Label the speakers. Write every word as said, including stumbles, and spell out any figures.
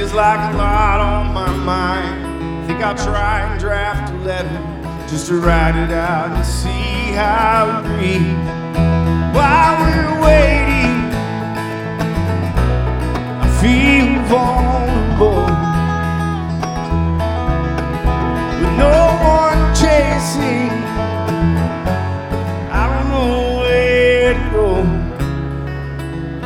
Speaker 1: There's like a lot on my mind. Think I'll try and draft a letter just to write it out and see how it reads. While we're waiting